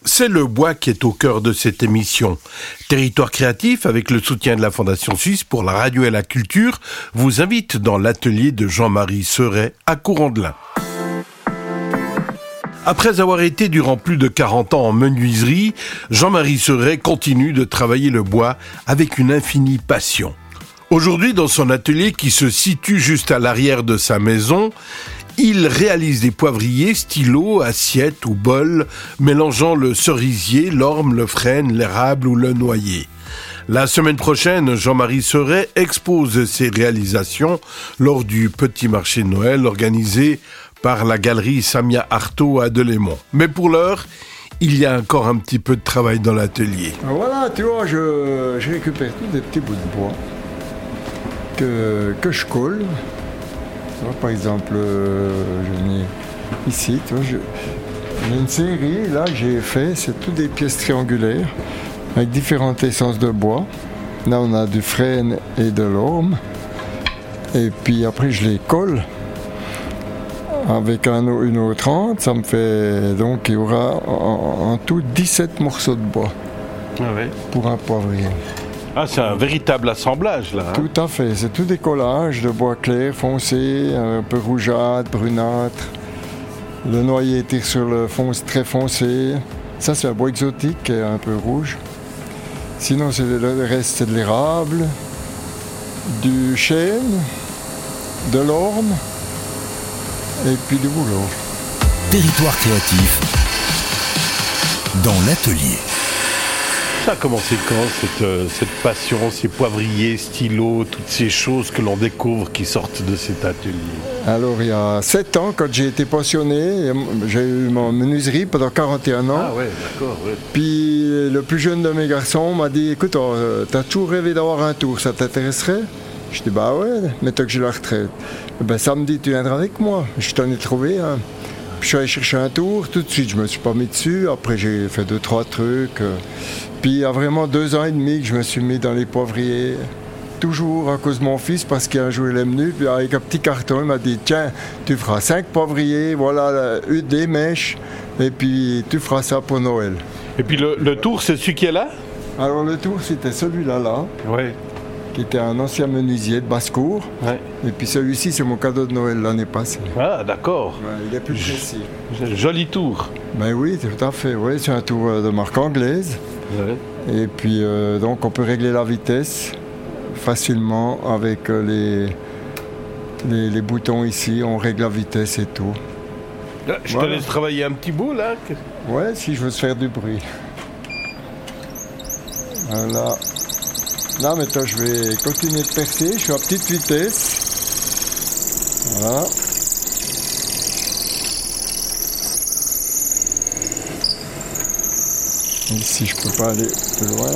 C'est le bois qui est au cœur de cette émission. Territoire créatif, avec le soutien de la Fondation Suisse pour la radio et la culture, vous invite dans l'atelier de Jean-Marie Seuret à Courandlin. Après avoir été durant plus de 40 ans en menuiserie, Jean-Marie Seuret continue de travailler le bois avec une infinie passion. Aujourd'hui, dans son atelier qui se situe juste à l'arrière de sa maison, il réalise des poivriers, stylos, assiettes ou bols, mélangeant le cerisier, l'orme, le frêne, l'érable ou le noyer. La semaine prochaine, Jean-Marie Seuret expose ses réalisations lors du petit marché de Noël organisé par la galerie Samia Artaud à Delémont. Mais pour l'heure, il y a encore un petit peu de travail dans l'atelier. Voilà, tu vois, je récupère tous des petits bouts de bois que je colle. Tu vois, par exemple, j'en ai ici, tu vois, j'ai une série là que j'ai fait, c'est toutes des pièces triangulaires avec différentes essences de bois. Là, on a du frêne et de l'orme. Et puis après, je les colle avec une autre 30. Ça me fait donc, il y aura en tout 17 morceaux de bois pour un poivrier. Ah, c'est un véritable assemblage, là. Tout à fait. C'est tout des collages de bois clair, foncé, un peu rougeâtre, brunâtre. Le noyer tire sur le fond très foncé. Ça, c'est un bois exotique, un peu rouge. Sinon, le reste, c'est de l'érable, du chêne, de l'orme et puis du bouleau. Territoire créatif dans l'atelier. Ça a commencé quand, cette passion, ces poivriers, stylos, toutes ces choses que l'on découvre qui sortent de cet atelier? Alors, il y a 7 ans, quand j'ai été pensionné, j'ai eu mon menuiserie pendant 41 ans. Ah ouais, d'accord, ouais. Puis, le plus jeune de mes garçons m'a dit, écoute, t'as toujours rêvé d'avoir un tour, ça t'intéresserait? Je dis, bah ouais, mettons que j'ai la retraite. Ben, samedi, tu viendras avec moi. Je t'en ai trouvé un. Puis, je suis allé chercher un tour, tout de suite, je me suis pas mis dessus. Après, j'ai fait 2-3 trucs. Puis il y a vraiment 2 ans et demi que je me suis mis dans les poivriers, toujours à cause de mon fils, parce qu'un jour il est venu, puis avec un petit carton, il m'a dit, tiens, tu feras 5 poivriers, voilà, des mèches, et puis tu feras ça pour Noël. Et puis le tour, c'est celui qui est là? Alors le tour, c'était celui-là, ouais. Qui était un ancien menuisier de basse-cour, ouais. Et puis celui-ci, c'est mon cadeau de Noël l'année passée. Ah, d'accord. Ouais, il est plus précis. Joli tour. Ben oui, tout à fait, oui, c'est un tour de marque anglaise. Ouais. Et puis donc on peut régler la vitesse facilement avec les boutons ici, on règle la vitesse et tout. Là, je te laisse travailler un petit bout là. Ouais, si je veux se faire du bruit. Voilà. Là maintenant je vais continuer de percer, je suis à petite vitesse. Voilà. Ici, je peux pas aller plus loin.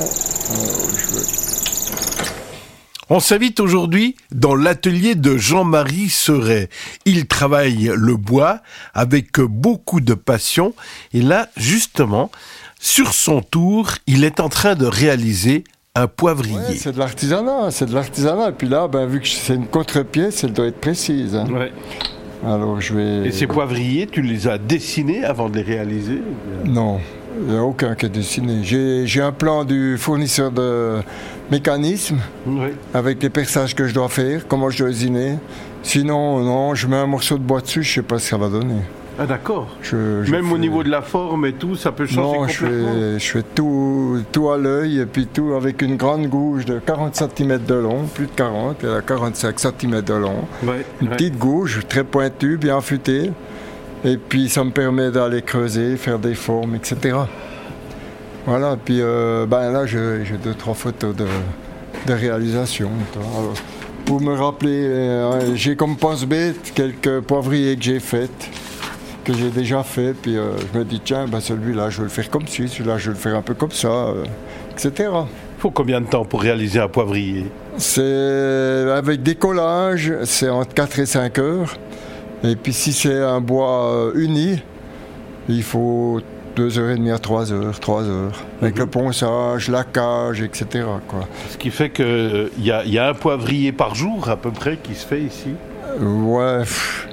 On s'invite aujourd'hui dans l'atelier de Jean-Marie Seuret. Il travaille le bois avec beaucoup de passion. Et là, justement, sur son tour, il est en train de réaliser un poivrier. Ouais, c'est de l'artisanat, Et puis là, vu que c'est une contre-pièce, elle doit être précise. Hein. Ouais. Alors, je vais... Et ces poivriers, tu les as dessinés avant de les réaliser? Non. Il n'y a aucun qui est dessiné. J'ai un plan du fournisseur de mécanismes avec les perçages que je dois faire, comment je dois usiner. Sinon, non, je mets un morceau de bois dessus, je ne sais pas ce que ça va donner. Ah d'accord. Même au niveau de la forme et tout, ça peut changer complètement. Non, je fais tout à l'œil et puis tout avec une grande gouge de 40 cm de long, plus de 40, elle a 45 cm de long. Une petite gouge très pointue, bien affûtée. Et puis ça me permet d'aller creuser, faire des formes, etc. Voilà, puis là j'ai 2-3 photos de réalisation. Alors, pour me rappeler, j'ai comme pense-bête quelques poivriers que j'ai faites, que j'ai déjà fait, puis je me dis tiens, celui-là je vais le faire comme ci, celui-là je vais le faire un peu comme ça, etc. Il faut combien de temps pour réaliser un poivrier? C'est avec des collages, c'est entre 4 et 5 heures. Et puis si c'est un bois uni, il faut 2h30 à 3 heures. Avec le ponçage, la cage, etc. Quoi. Ce qui fait qu'il y a un poivrier par jour à peu près qui se fait ici? Ouais,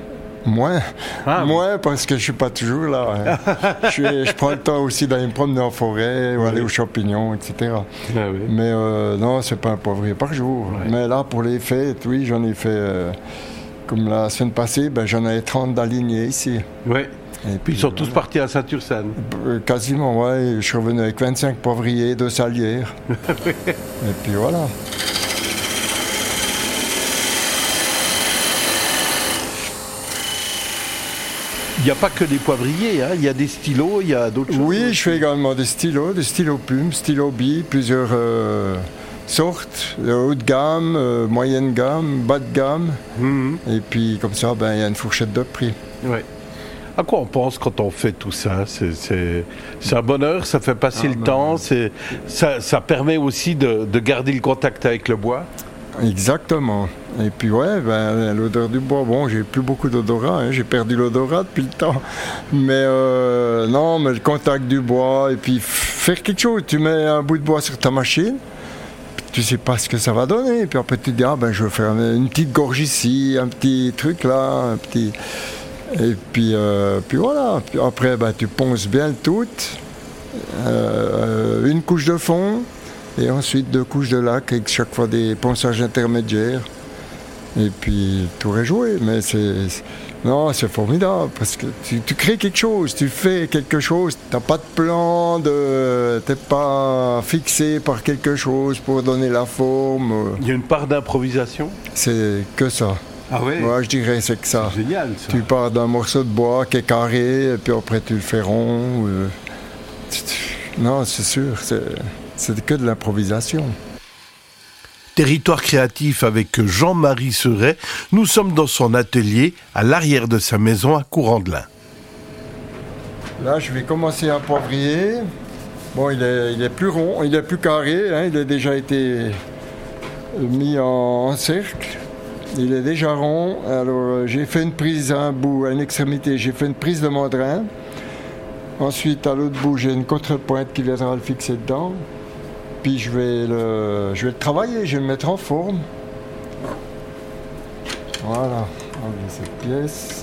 Moins parce que je suis pas toujours là. Hein. je prends le temps aussi d'aller me promener en forêt, ou aller aux champignons, etc. Ah, oui. Mais non, c'est pas un poivrier par jour. Ouais. Mais là, pour les fêtes, oui, j'en ai fait... comme la semaine passée, j'en avais 30 d'alignés ici. Oui. Et puis ils sont tous partis à Saint-Ursanne. Quasiment, ouais. Je suis revenu avec 25 poivriers, 2 salières. Et puis voilà. Il n'y a pas que des poivriers, hein. Il y a des stylos, il y a d'autres choses. Oui, je fais également des stylos plumes, stylos billes, plusieurs sortes, haut de gamme, moyenne gamme, bas de gamme. Mm-hmm. Et puis comme ça, il y a une fourchette de prix. Ouais. À quoi on pense quand on fait tout ça? C'est un bonheur, ça fait passer le temps, ça permet aussi de garder le contact avec le bois. Exactement. Et puis l'odeur du bois, j'ai plus beaucoup d'odorat, hein. J'ai perdu l'odorat depuis le temps. Mais non, mais le contact du bois, et puis faire quelque chose, tu mets un bout de bois sur ta machine, tu sais pas ce que ça va donner, et puis après tu te dis, je vais faire une petite gorge ici, un petit truc là, un petit... Et puis voilà, puis après tu ponces bien le tout, une couche de fond, et ensuite 2 couches de lac avec chaque fois des ponçages intermédiaires. Et puis tout est joué, mais c'est formidable parce que tu crées quelque chose, tu fais quelque chose, t'as pas de plan, t'es pas fixé par quelque chose pour donner la forme. Il y a une part d'improvisation? C'est que ça. Ah ouais? Moi je dirais c'est que ça. C'est génial ça. Tu pars d'un morceau de bois qui est carré, et puis après tu le fais rond. Non, c'est sûr, c'est que de l'improvisation. Territoire créatif avec Jean-Marie Seuret. Nous sommes dans son atelier à l'arrière de sa maison à Courant-de-Lin. Là, je vais commencer un poivrier. Bon, il est plus rond, il est plus carré, hein, il a déjà été mis en cercle. Il est déjà rond. Alors, j'ai fait une prise à un bout, à une extrémité, j'ai fait une prise de mandrin. Ensuite, à l'autre bout, j'ai une contrepointe qui viendra le fixer dedans. Puis je vais le travailler, je vais le mettre en forme. Voilà, enlever cette pièce.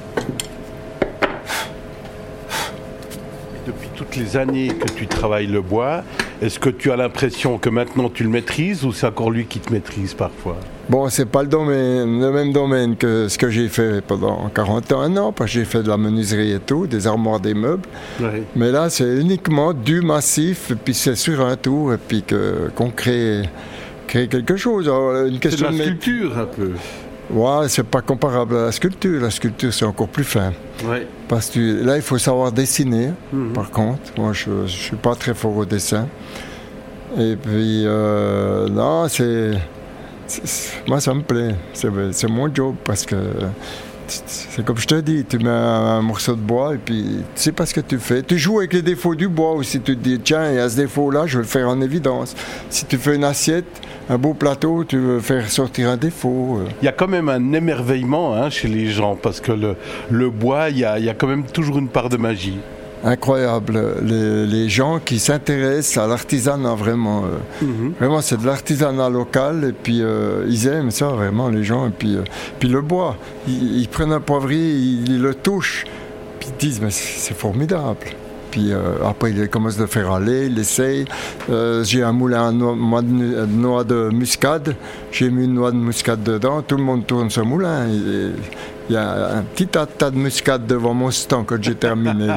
Depuis toutes les années que tu travailles le bois, est-ce que tu as l'impression que maintenant tu le maîtrises ou c'est encore lui qui te maîtrise parfois? Bon, c'est pas le même domaine que ce que j'ai fait pendant 41 ans, parce que j'ai fait de la menuiserie et tout, des armoires, des meubles. Oui. Mais là, c'est uniquement du massif, et puis c'est sur un tour, et puis qu'on crée quelque chose. Alors, c'est de la sculpture un peu. Ouais, c'est pas comparable à la sculpture. La sculpture, c'est encore plus fin. Ouais. Parce que là, il faut savoir dessiner, par contre. Moi, je suis pas très fort au dessin. Et puis, non, moi, ça me plaît. C'est mon job parce que c'est comme je te dis, tu mets un morceau de bois et puis tu sais pas ce que tu fais. Tu joues avec les défauts du bois aussi. Tu te dis, tiens, il y a ce défaut-là, je vais le faire en évidence. Si tu fais une assiette, un beau plateau, tu veux faire sortir un défaut. Il y a quand même un émerveillement chez les gens parce que le bois, il y a quand même toujours une part de magie. Incroyable, les gens qui s'intéressent à l'artisanat vraiment, vraiment c'est de l'artisanat local et puis ils aiment ça vraiment les gens et puis le bois, ils prennent un poivrier, ils le touchent, puis ils disent mais c'est formidable. Puis après ils commencent à le faire aller, ils l'essayent. J'ai un moulin à noix de muscade, j'ai mis une noix de muscade dedans, tout le monde tourne ce moulin. Il y a un petit tas de muscade devant mon stand quand j'ai terminé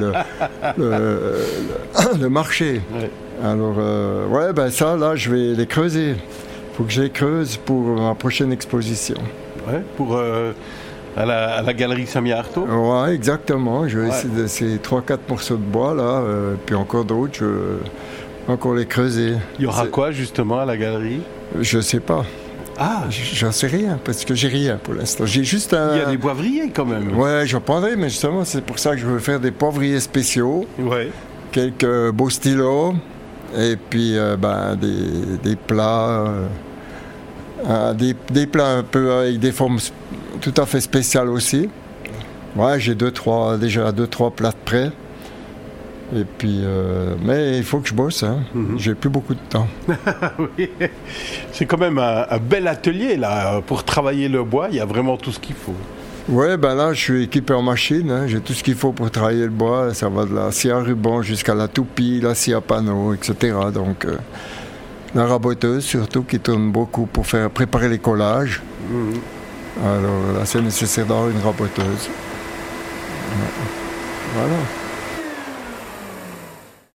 le marché. Ouais. Alors, ça, là, je vais les creuser. Il faut que je les creuse pour ma prochaine exposition. Ouais, pour à la galerie Samia-Artaud? Ouais, exactement. Je vais essayer de ces 3-4 morceaux de bois, là, puis encore d'autres, je vais encore les creuser. Il y aura quoi, justement, à la galerie? Je sais pas. Ah, j'en sais rien, parce que j'ai rien pour l'instant. J'ai juste un... Il y a des poivriers quand même. Ouais, j'en prendrai, mais justement, c'est pour ça que je veux faire des poivriers spéciaux. Ouais. Quelques beaux stylos, et puis des plats. Des plats un peu avec des formes tout à fait spéciales aussi. Ouais, j'ai déjà 2-3 plats prêts. Et puis, mais il faut que je bosse, hein. J'ai plus beaucoup de temps. Oui. C'est quand même un bel atelier là pour travailler le bois. Il y a vraiment tout ce qu'il faut. Oui, ben là, je suis équipé en machine. Hein. J'ai tout ce qu'il faut pour travailler le bois. Ça va de la scie à ruban jusqu'à la toupie, la scie à panneau, etc. Donc, la raboteuse, surtout, qui tourne beaucoup pour faire préparer les collages. Alors là, c'est nécessaire d'avoir une raboteuse. Voilà.